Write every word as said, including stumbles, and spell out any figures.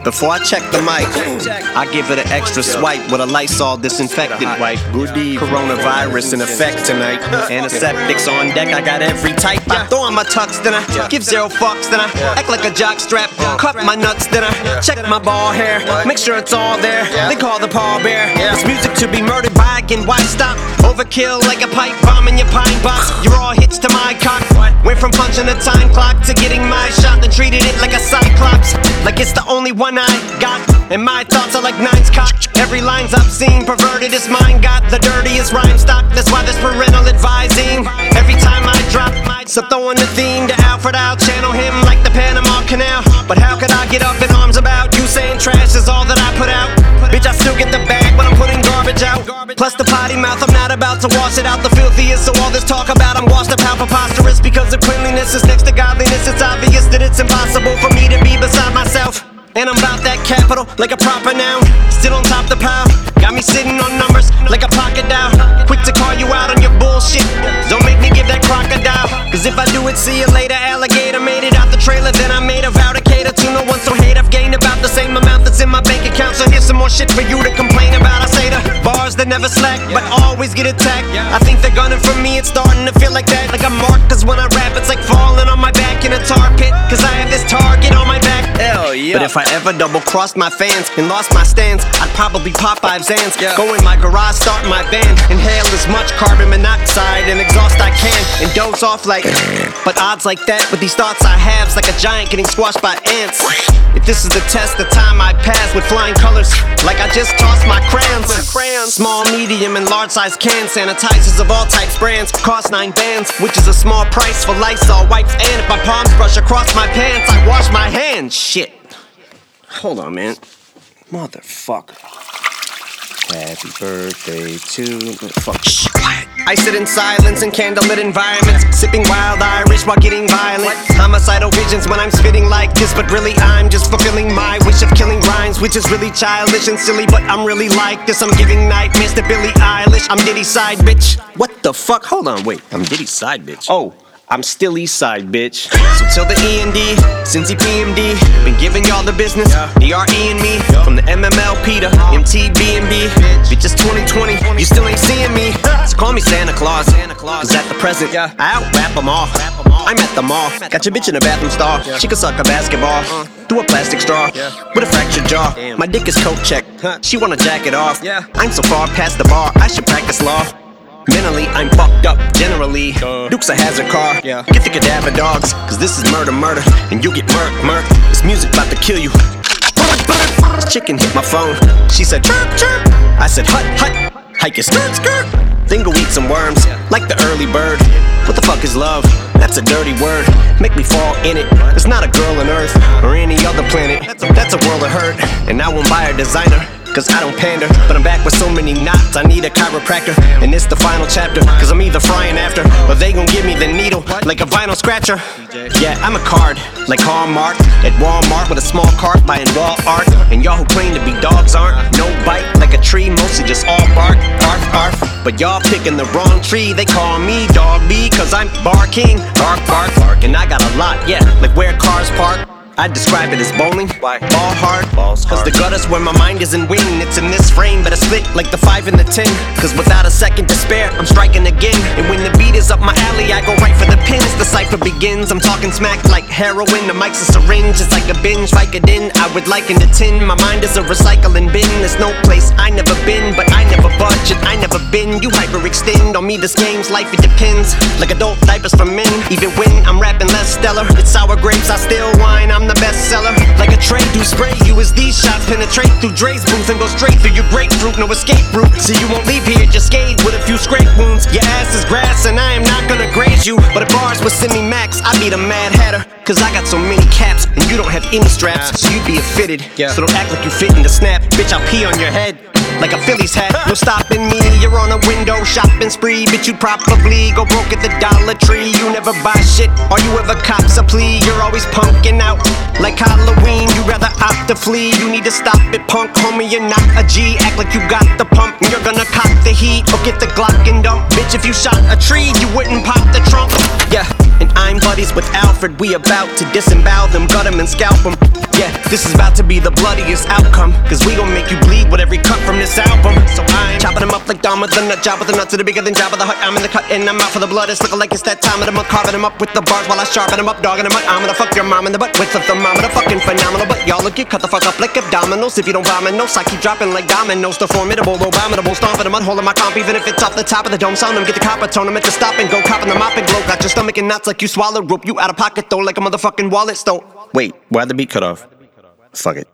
Before I check the mic, I give it an extra swipe with a Lysol disinfectant wipe. Coronavirus in effect tonight. Antiseptics on deck, I got every type. I throw on my tux, then I give zero fucks, then I act like a jock strap. Cut my nuts, then I check my ball hair. Make sure it's all there. They call the pallbearer. It's music to be murdered by again. Why stop? Overkill like a pipe bomb in your pine box. You're all hits to my cock. Went from punching the time clock to getting my shot and treated it like a cyclops. Like it's the only one I got. And my thoughts are like nines cock. Every line's obscene, perverted as mine. Got the dirtiest rhyme stock. That's why there's parental advising. Every time I drop, so throwing the theme to Alfred, I'll channel him like the Panama Canal. But how could I get up in arms about you saying trash is all that I put out? Bitch, I still get the bag, but I'm putting garbage out. Plus the potty mouth, I'm not about to wash it out. The filthiest, so all this talk about I'm washed up how preposterous. Because if cleanliness is next to godliness, it's obvious that it's impossible for me to be beside myself. And I'm about that capital, like a proper noun. Still on top the pile, got me sitting on numbers like a pocket dial. Quick to call you out on your bullshit, don't make me give that crocodile. Cause if I do it, see you later, alligator. Made it out the trailer, then I made a vow to cater to no one, so hate I've gained about the same amount that's in my bank account. So here's some more shit for you to complain about. I say the bars that never slack, but always get attacked. I think they're gunning for me, it's starting to feel like that. Like I'm marked, cause when I rap, it's like falling on my back in a tar pit. Cause I have this target on my back. Hell yeah. But if I ever double crossed my fans and lost my stance, I'd probably pop five Zans. Yeah. Go in my garage, start my band, inhale as much carbon monoxide and exhaust I can, and doze off like. But odds like that with these thoughts I have's like a giant getting squashed by ants. If this is the test, the time I pass with flying colors, like I just tossed my crayons. Small, medium, and large size cans, sanitizers of all types, brands, cost nine bands, which is a small price for Lysol wipes. And if my palms brush across my pants, I wash my hands. Shit. Hold on, man. Motherfucker. Happy birthday to... Fuck. Shh. I sit in silence in candlelit environments, sipping wild Irish while getting violent. Homicidal visions when I'm spitting like this, but really I'm just fulfilling my wish of killing rhymes, which is really childish and silly, but I'm really like this. I'm giving nightmares to Billie Eilish. I'm Diddy side, bitch. What the fuck? Hold on, wait. I'm Diddy side, bitch. Oh. I'm still east side, bitch. So till the E and D, Cincy P M D, been giving y'all the business, D R E and me, from the M M L P to M T B and B. Bitch, it's twenty twenty, you still ain't seeing me. So call me Santa Claus, cause at the present, I out-rap them all. I'm at the mall, got your bitch in a bathroom stall. She can suck a basketball through a plastic straw with a fractured jaw. My dick is coat check, she wanna jack it off. I'm so far past the bar, I should practice law. Mentally, I'm fucked up, generally. Duke's a hazard car, yeah. Get the cadaver dogs, cause this is murder, murder, and you get murk, murk. This music about to kill you. This chicken hit my phone, she said chirp, chirp. I said hut, hut, hike your skirt, skirt. Then go eat some worms, like the early bird. What the fuck is love? That's a dirty word. Make me fall in it. It's not a girl on Earth or any other planet. That's a world of hurt, and I won't buy a designer, cause I don't pander, but I'm back with so many knots, I need a chiropractor. And it's the final chapter, cause I'm either frying after, or they gon' give me the needle, like a vinyl scratcher. Yeah, I'm a card, like Hallmark, at Walmart with a small cart buying wall art. And y'all who claim to be dogs aren't. No bite, like a tree, mostly just all bark, arf, arf. But y'all picking the wrong tree, they call me Dog B, cause I'm barking, bark, bark, bark. And I got a lot, yeah, like where cars park. I describe it as bowling, Why? ball hard, Balls cause hard. The gutter's where my mind is in win. It's in this frame, but I split like the five and the ten. Cause without a second to spare, I'm striking again. And when the beat is up my alley, I go right for the pins. The cipher begins, I'm talking smack like heroin. The mic's a syringe, it's like a binge Vicodin. I would liken the tin, my mind is a recycling bin. There's no place I never been, but I never budge and I never been. You hyperextend on me, this game's life, it depends. Like adult diapers for men, even when I'm rapping less stellar. It's sour grapes, I still whine, I'm the bestseller. Like a trade do spray you as these shots penetrate through Dre's booth and go straight through your grapefruit. No escape route, so you won't leave here just scathed with a few scrape wounds. Your ass is grass and I am not gonna graze you, but if bars was semi-max, I'd be the Mad Hatter. Cause I got so many caps and you don't have any straps, so you'd be a fitted. So don't act like you fit in the snap, bitch, I'll pee on your head like a Phillies hat. No stopping me, you're on a window shopping spree, bitch, you probably go broke at the Dollar Tree. You never buy shit, or you ever cops a plea. You're always punking out like Halloween, you rather opt to flee. You need to stop it, punk, homie, you're not a G. Act like you got the pump, and you're gonna cop the heat, or get the Glock and dump. Bitch, if you shot a tree, you wouldn't pop the trunk. Yeah, and I'm buddies with Alfred, we about to disembowel them, gut them and scalp them. Yeah, this is about to be the bloodiest outcome, cause we gon' make you bleed with every cut from this album. So I'm chopping them up like Dama the nut job with the nuts to the bigger than Jabba the Hutt. I'm in the cut and I'm out for the blood. It's looking like it's that time of the month. Carving them up with the bars while I sharpen them up, dogging them up. I'm gonna fuck your mom in the butt with the thermometer, fucking phenomenal. But y'all look, get cut the fuck up like abdominals. If you don't vomit, no, I keep dropping like dominoes. The formidable, abominable, stomping the mud hole in my comp. Even if it's off the top of the dome, sound them, get the copper tone them at the stop and go copping the mop and glow. Got your stomach and knots like you swallowed rope. You out of pocket though, like a motherfucking wallet stone. Wait, why'd the beat cut off? Fuck it.